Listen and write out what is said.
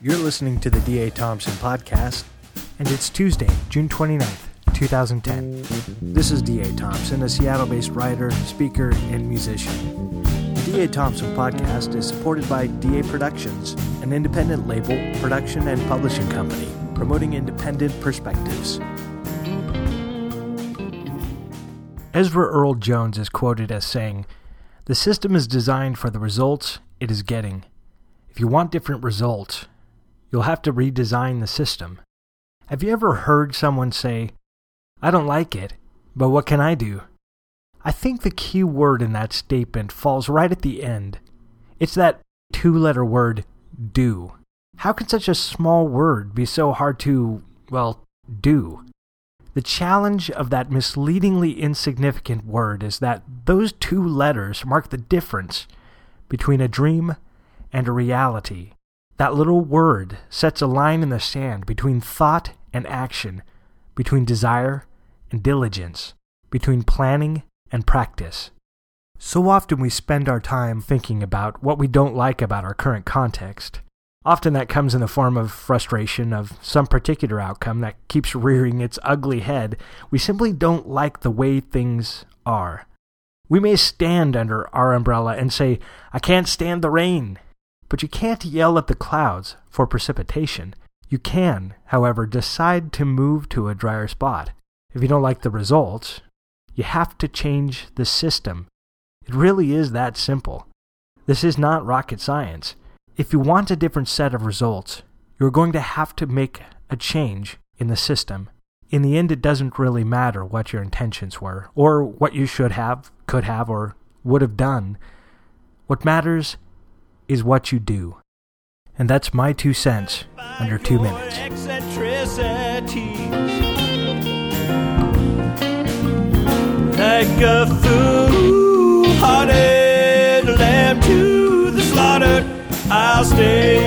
You're listening to the D.A. Thompson Podcast, and it's Tuesday, June 29th, 2010. This is D.A. Thompson, a Seattle-based writer, speaker, and musician. The D.A. Thompson Podcast is supported by D.A. Productions, an independent label, production, and publishing company, promoting independent perspectives. Ezra Earl Jones is quoted as saying, "The system is designed for the results it is getting. If you want different results, you'll have to redesign the system." Have you ever heard someone say, "I don't like it, but what can I do?" I think the key word in that statement falls right at the end. It's that two-letter word, do. How can such a small word be so hard to, do? The challenge of that misleadingly insignificant word is that those two letters mark the difference between a dream and a reality. That little word sets a line in the sand between thought and action, between desire and diligence, between planning and practice. So often we spend our time thinking about what we don't like about our current context. Often that comes in the form of frustration of some particular outcome that keeps rearing its ugly head. We simply don't like the way things are. We may stand under our umbrella and say, "I can't stand the rain." But you can't yell at the clouds for precipitation. You can, however, decide to move to a drier spot. If you don't like the results, you have to change the system. It really is that simple. This is not rocket science. If you want a different set of results, you're going to have to make a change in the system. In the end, it doesn't really matter what your intentions were, or what you should have, could have, or would have done. What matters is what you do. And that's my 2 cents under 2 minutes. Like a fool-hearted lamb to the slaughter, I'll stay